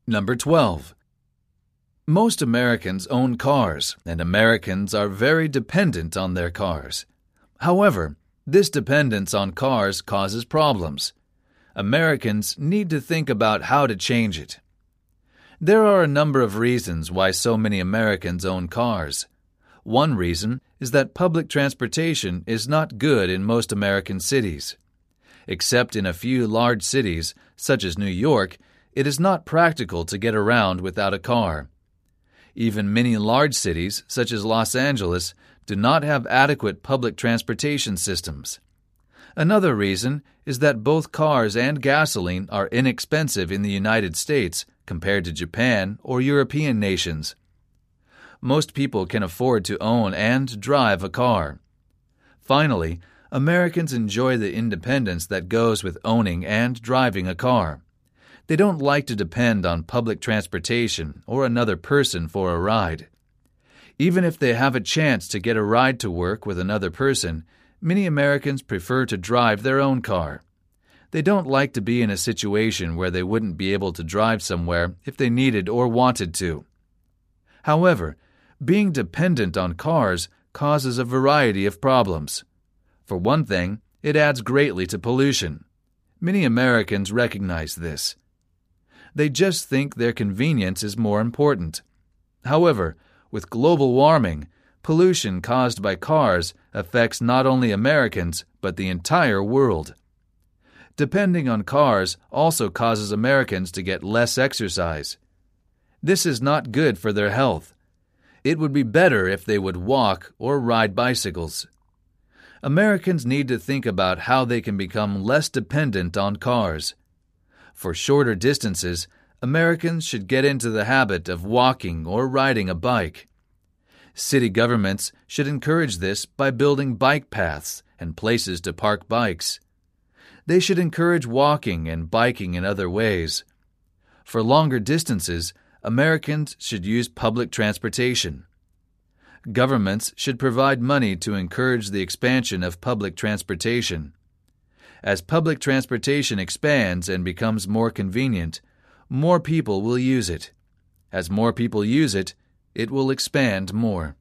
Number 12. Most Americans own cars, and Americans are very dependent on their cars. However, this dependence on cars causes problems. Americans need to think about how to change it. There are a number of reasons why so many Americans own cars. One reason is that public transportation is not good in most American cities. Except in a few large cities, such as New York, it is not practical to get around without a car. Even many large cities, such as Los Angeles, do not have adequate public transportation systems. Another reason is that both cars and gasoline are inexpensive in the United States compared to Japan or European nations. Most people can afford to own and drive a car. Finally, Americans enjoy the independence that goes with owning and driving a car. They don't like to depend on public transportation or another person for a ride. Even if they have a chance to get a ride to work with another person, many Americans prefer to drive their own car. They don't like to be in a situation where they wouldn't be able to drive somewhere if they needed or wanted to. However, being dependent on cars causes a variety of problems. For one thing, it adds greatly to pollution. Many Americans recognize this. They just think their convenience is more important. However, with global warming, pollution caused by cars affects not only Americans but the entire world. Depending on cars also causes Americans to get less exercise. This is not good for their health. It would be better if they would walk or ride bicycles. Americans need to think about how they can become less dependent on cars. For shorter distances, Americans should get into the habit of walking or riding a bike. City governments should encourage this by building bike paths and places to park bikes. They should encourage walking and biking in other ways. For longer distances, Americans should use public transportation. Governments should provide money to encourage the expansion of public transportation. As public transportation expands and becomes more convenient, more people will use it. As more people use it, it will expand more.